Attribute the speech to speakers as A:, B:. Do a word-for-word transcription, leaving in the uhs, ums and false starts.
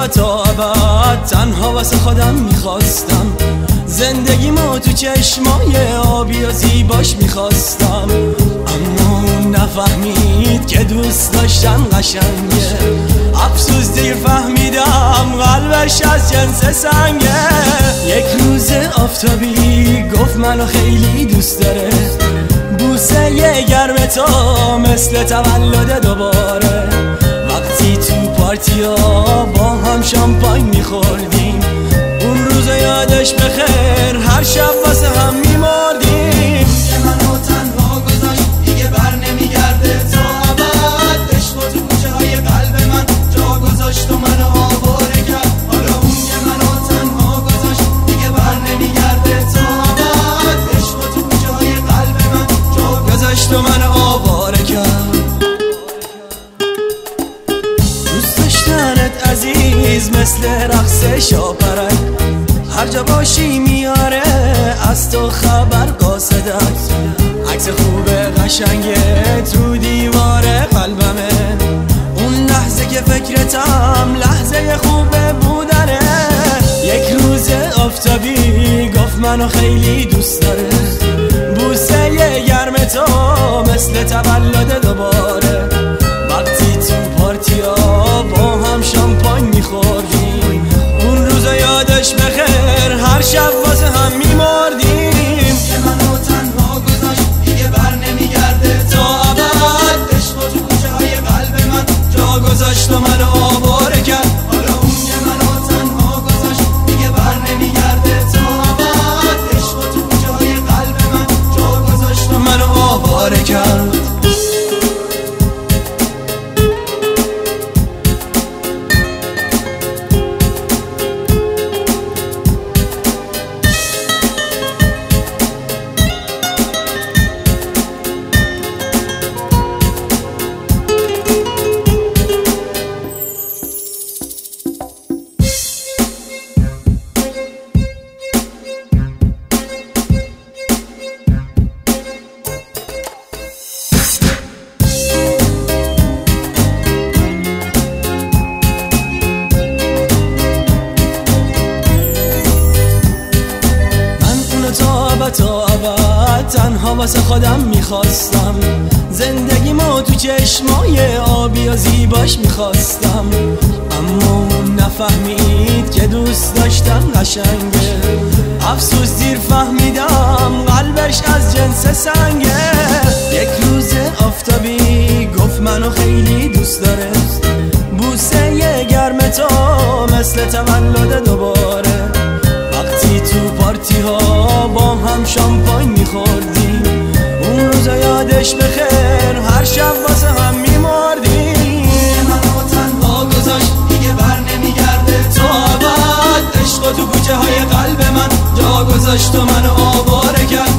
A: تا ابد تنها واسه خودم میخواستم، زندگیمو تو چشمای آبی و زیباش میخواستم، اما اون نفهمید که دوست داشتن قشنگه. افسوس دیر فهمیدم قلبش از جنس سنگه. یک روز آفتابی گفت منو خیلی دوست داره، بوسه یه گرم تا مثل تولد دوباره. وقتی تو پارتیا با هم شامپاین میخوردیم، اون روز یادش بخیر هر شب واسه هم میمردیم.
B: که منو تنها گذاشت دیگه بر نمیگرده تا ابد، عشق و تو کوچه های قلب من جا گذاشت و منو آواره کرد. حالا اون که منو تنها گذاشت دیگه بر نمیگرده تا ابد، عشق و تو کوچه های قلب من جا
A: گذاشت و منو آواره کرد. دوست داشتنت عزیز مثل رقص شاپرک، هر جا باشی میاره از تو خبر قاصدک. عکس خوب قشنگت رو دیوار قلبمه، اون لحظه که فکرتم لحظه خوب بودنه. یک روز آفتابی گفت منو خیلی دوست داره، بوسه یه گرم تو مثل تولد دوباره. وقتی تو پارتیا با هم شامپاین میخوردیم، اون روزا یادش بخیر هر شب واسه هم میمردیم.
B: که منو تنها گذاشت دیگه بر نمیگرده تا ابد، عشق و تو کوچه های قلب من
A: جا گذاشت و منو آواره کرد.
B: حالا اون که منو تنها گذاشت دیگه بر نمیگرده تا ابد، عشق و تو کوچه های قلب من جا گذاشت و
A: منو آواره کرد. تا ابد تنها واسه خودم میخواستم، زندگیمو تو چشمای آبی و زیباش میخواستم، اما اون نفهمید که دوست داشتن قشنگه. افسوس دیر فهمیدم قلبش از جنس سنگه. یک روز آفتابی گفت منو خیلی دوست داره، بوسه یه گرم تا مثل تولد دوباره. وقتی تو پارتی ها با هم شامپاین میخوردیم، اون روزا یادش بخیر هر شب واسه هم میمردیم.
B: منو تنها گذاشت دیگه بر نمیگرده تا ابد، عشق و تو کوچه های قلب من جا گذاشت و منو آواره کرد.